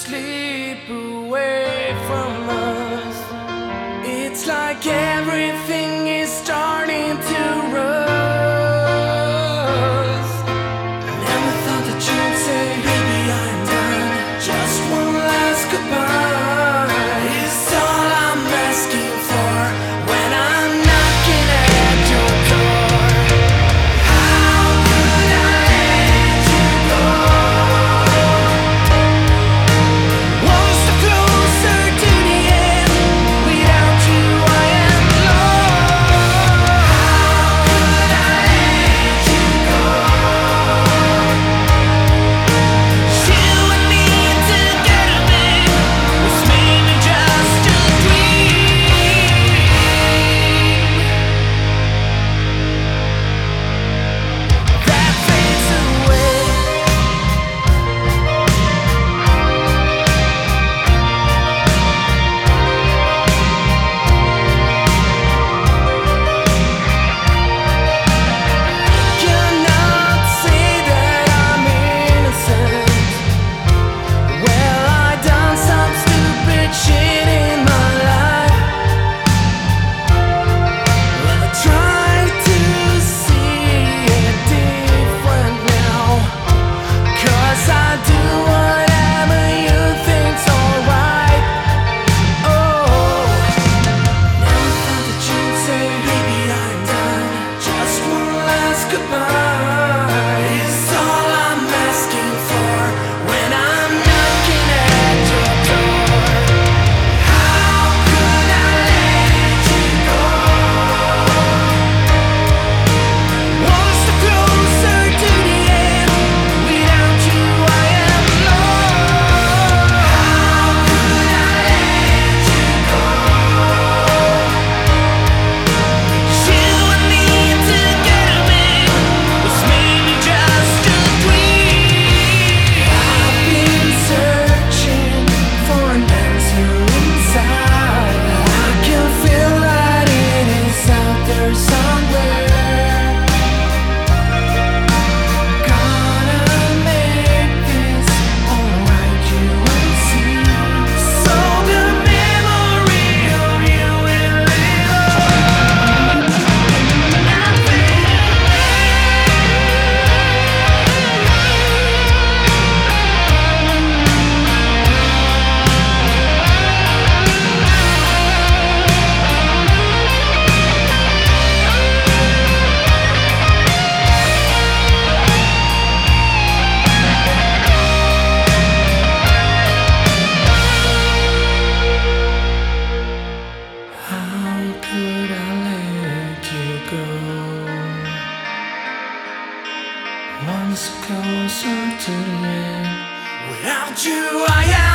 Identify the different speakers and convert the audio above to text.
Speaker 1: slip away from us. It's like everything is starting to rust. Never thought that you'd say, baby, I'm done. Just one last goodbye is all I'm asking for when I'm knocking at your door. How could I let you go? One step closer to the end. Without you, I am lost. How could I let you go? You and me together, babe, was maybe just a dream that fades away. Cannot say that I'm innocent. Well, I done some stupid shit in my life. Well, I try to see it different now, 'cause I do whatever you think's alright. Oh, never thought that you'd say, baby, I'm done. Just one last goodbye is all I'm asking for when I'm knocking at your door. How could I let you go? One step closer to the end. Without you, I am lost. How could I let you go? You and me together, babe, was maybe just a dream. I've been searching for an answer inside. I can feel that it is out there somewhere. Gonna make this alright, you will see. So the memory of you will live on. How could I let you go? Once closer to the end. Without you, I am